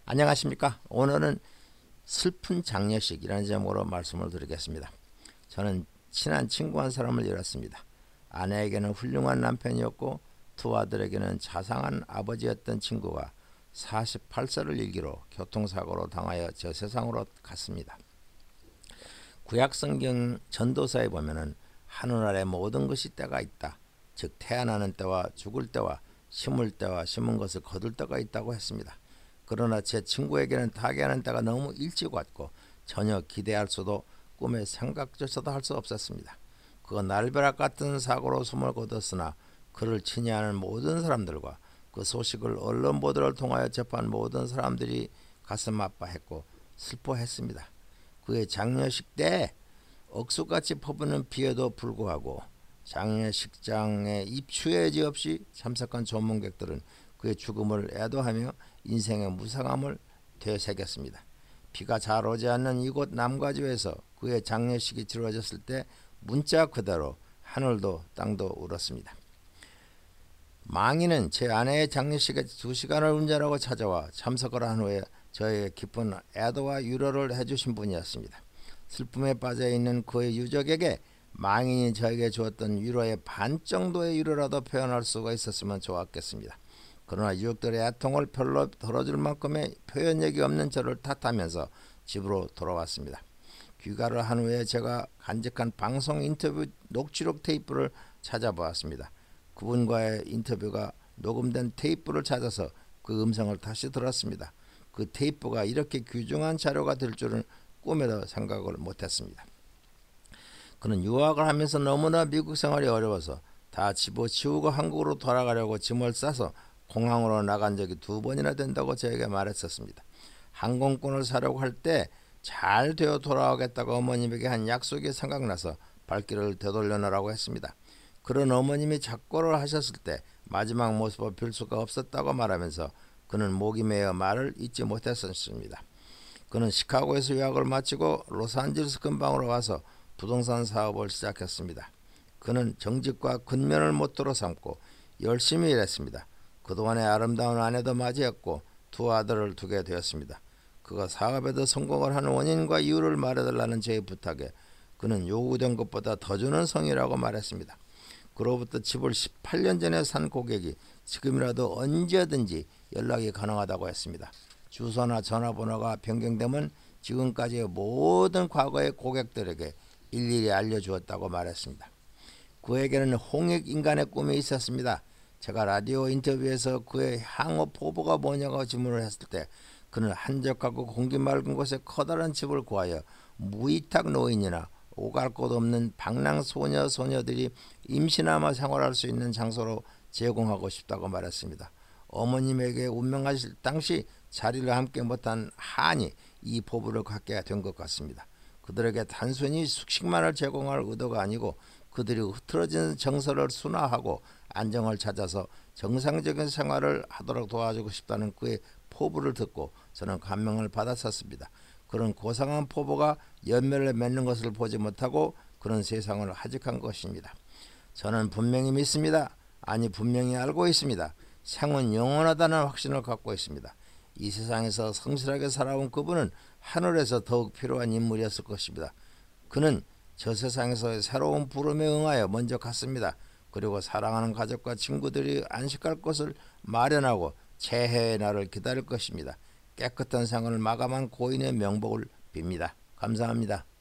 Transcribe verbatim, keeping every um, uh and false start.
안녕하십니까. 오늘은 슬픈 장례식이라는 제목으로 말씀을 드리겠습니다. 저는 친한 친구 한 사람을 잃었습니다. 아내에게는 훌륭한 남편이었고 두 아들에게는 자상한 아버지였던 친구가 사십팔 세를 일기로 교통사고로 당하여 저 세상으로 갔습니다. 구약성경 전도서에 보면은 하늘 아래 모든 것이 때가 있다. 즉 태어나는 때와 죽을 때와 심을 때와 심은 것을 거둘 때가 있다고 했습니다. 그러나 제 친구에게는 타계하는 때가 너무 일찍 왔고 전혀 기대할 수도 꿈에 생각조차도 할 수 없었습니다. 그건 날벼락 같은 사고로 숨을 거뒀으나 그를 친애하는 모든 사람들과 그 소식을 언론 보도를 통하여 접한 모든 사람들이 가슴 아파했고 슬퍼했습니다. 그의 장례식 때 억수같이 퍼부는 비에도 불구하고 장례식장에 입추의 여지 없이 참석한 조문객들은 그의 죽음을 애도하며 인생의 무상함을 되새겼습니다. 비가 잘 오지 않는 이곳 남가주에서 그의 장례식이 치러졌을 때 문자 그대로 하늘도 땅도 울었습니다. 망인은 제 아내의 장례식에 두 시간을 운전하고 찾아와 참석을 한 후에 저에게 깊은 애도와 위로를 해주신 분이었습니다. 슬픔에 빠져있는 그의 유족에게 망인이 저에게 주었던 위로의 반 정도의 위로라도 표현할 수가 있었으면 좋았겠습니다. 그러나 유족들의 애통을 별로 덜어줄 만큼의 표현력이 없는 저를 탓하면서 집으로 돌아왔습니다. 귀가를 한 후에 제가 간직한 방송 인터뷰 녹취록 테이프를 찾아보았습니다. 그분과의 인터뷰가 녹음된 테이프를 찾아서 그 음성을 다시 들었습니다. 그 테이프가 이렇게 귀중한 자료가 될 줄은 꿈에도 생각을 못했습니다. 그는 유학을 하면서 너무나 미국 생활이 어려워서 다 집어치우고 한국으로 돌아가려고 짐을 싸서 공항으로 나간 적이 두 번이나 된다고 저에게 말했었습니다. 항공권을 사려고 할 때 잘 되어 돌아오겠다고 어머님에게 한 약속이 생각나서 발길을 되돌려놓으라고 했습니다. 그런 어머님이 작고를 하셨을 때 마지막 모습을 뵐 수가 없었다고 말하면서 그는 목이 메어 말을 잊지 못했었습니다. 그는 시카고에서 유학을 마치고 로스앤젤레스 근방으로 와서 부동산 사업을 시작했습니다. 그는 정직과 근면을 모토로 삼고 열심히 일했습니다. 그동안의 아름다운 아내도 맞이했고 두 아들을 두게 되었습니다. 그가 사업에도 성공을 하는 원인과 이유를 말해달라는 제 부탁에 그는 요구된 것보다 더 주는 성이라고 말했습니다. 그로부터 집을 십팔 년 전에 산 고객이 지금이라도 언제든지 연락이 가능하다고 했습니다. 주소나 전화번호가 변경되면 지금까지의 모든 과거의 고객들에게 일일이 알려주었다고 말했습니다. 그에게는 홍익인간의 꿈이 있었습니다. 제가 라디오 인터뷰에서 그의 향후 포부가 뭐냐고 질문을 했을 때 그는 한적하고 공기 맑은 곳에 커다란 집을 구하여 무위탁 노인이나 오갈 곳 없는 방랑 소녀 소녀들이 임신하며 생활할 수 있는 장소로 제공하고 싶다고 말했습니다. 어머님에게 운명하실 당시 자리를 함께 못한 한이 이 포부를 갖게 된 것 같습니다. 그들에게 단순히 숙식만을 제공할 의도가 아니고 그들이 흐트러진 정서를 순화하고 안정을 찾아서 정상적인 생활을 하도록 도와주고 싶다는 그의 포부를 듣고 저는 감명을 받았었습니다. 그런 고상한 포부가 열매를 맺는 것을 보지 못하고 그런 세상을 하직한 것입니다. 저는 분명히 믿습니다. 아니 분명히 알고 있습니다. 생은 영원하다는 확신을 갖고 있습니다. 이 세상에서 성실하게 살아온 그분은 하늘에서 더욱 필요한 인물이었을 것입니다. 그는 저 세상에서 새로운 부름에 응하여 먼저 갔습니다. 그리고 사랑하는 가족과 친구들이 안식할 곳을 마련하고 재해의 날을 기다릴 것입니다. 깨끗한 생을 마감한 고인의 명복을 빕니다. 감사합니다.